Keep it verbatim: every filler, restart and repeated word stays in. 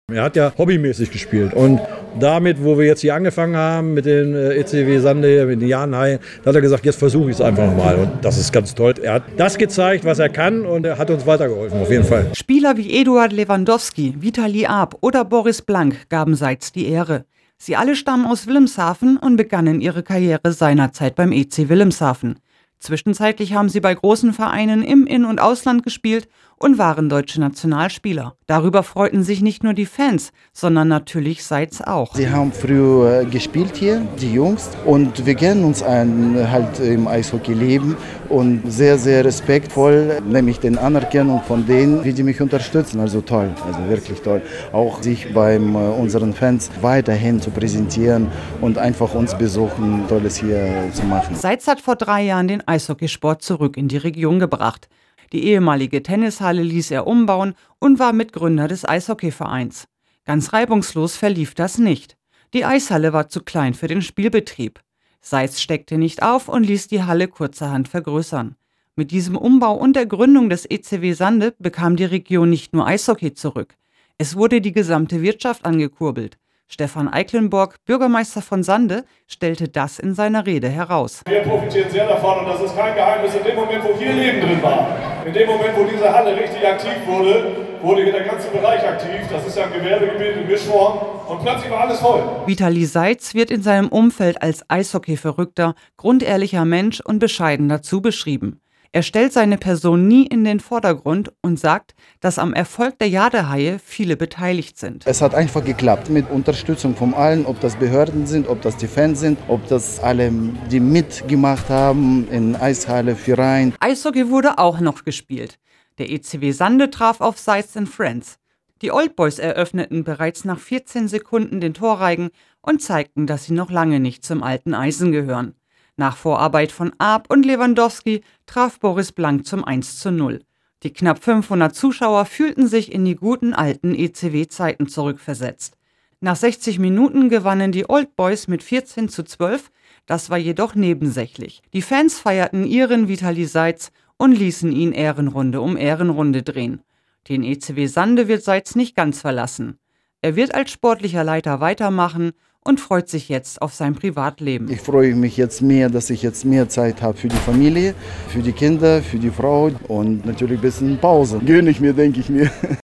Er hat ja hobbymäßig gespielt und damit, wo wir jetzt hier angefangen haben mit den äh, E C W Sande, mit den Jahnhaien, da hat er gesagt, jetzt versuche ich es einfach nochmal und das ist ganz toll. Er hat das gezeigt, was er kann und er hat uns weitergeholfen, auf jeden Fall. Spieler wie Eduard Lewandowski, Vitali Arp oder Boris Blank gaben Seitz die Ehre. Sie alle stammen aus Wilhelmshaven und begannen ihre Karriere seinerzeit beim E C Wilhelmshaven. Zwischenzeitlich haben sie bei großen Vereinen im In- und Ausland gespielt und waren deutsche Nationalspieler. Darüber freuten sich nicht nur die Fans, sondern natürlich Seitz auch. Sie haben früher gespielt hier, die Jungs, und wir kennen uns ein, halt im Eishockey-Leben und sehr, sehr respektvoll, nämlich den Anerkennung von denen, wie die mich unterstützen. Also toll, also wirklich toll. Auch sich bei unseren Fans weiterhin zu präsentieren und einfach uns besuchen, Tolles hier zu machen. Seitz hat vor drei Jahren den Eishockeysport zurück in die Region gebracht. Die ehemalige Tennishalle ließ er umbauen und war Mitgründer des Eishockeyvereins. Ganz reibungslos verlief das nicht. Die Eishalle war zu klein für den Spielbetrieb. Seitz steckte nicht auf und ließ die Halle kurzerhand vergrößern. Mit diesem Umbau und der Gründung des E C W Sande bekam die Region nicht nur Eishockey zurück. Es wurde die gesamte Wirtschaft angekurbelt. Stefan Eiklenburg, Bürgermeister von Sande, stellte das in seiner Rede heraus. Wir profitieren sehr davon und das ist kein Geheimnis. In dem Moment, wo hier Leben drin war, in dem Moment, wo diese Halle richtig aktiv wurde, wurde hier der ganze Bereich aktiv. Das ist ja ein Gewerbegebiet in Mischform und plötzlich war alles voll. Vitali Seitz wird in seinem Umfeld als Eishockey-verrückter, grundehrlicher Mensch und bescheiden dazu beschrieben. Er stellt seine Person nie in den Vordergrund und sagt, dass am Erfolg der Jadehaie viele beteiligt sind. Es hat einfach geklappt mit Unterstützung von allen, ob das Behörden sind, ob das die Fans sind, ob das alle, die mitgemacht haben in Eishalle, Verein. Eishockey wurde auch noch gespielt. Der E C W Sande traf auf Seitz and Friends. Die Old Boys eröffneten bereits nach vierzehn Sekunden den Torreigen und zeigten, dass sie noch lange nicht zum alten Eisen gehören. Nach Vorarbeit von Arp und Lewandowski traf Boris Blank zum eins zu null. Die knapp fünfhundert Zuschauer fühlten sich in die guten alten E C W-Zeiten zurückversetzt. Nach sechzig Minuten gewannen die Old Boys mit vierzehn zu zwölf, das war jedoch nebensächlich. Die Fans feierten ihren Vitali Seitz und ließen ihn Ehrenrunde um Ehrenrunde drehen. Den E C W Sande wird Seitz nicht ganz verlassen. Er wird als sportlicher Leiter weitermachen und freut sich jetzt auf sein Privatleben. Ich freue mich jetzt mehr, dass ich jetzt mehr Zeit habe für die Familie, für die Kinder, für die Frau und natürlich ein bisschen Pause. Gönne ich mir, denke ich mir.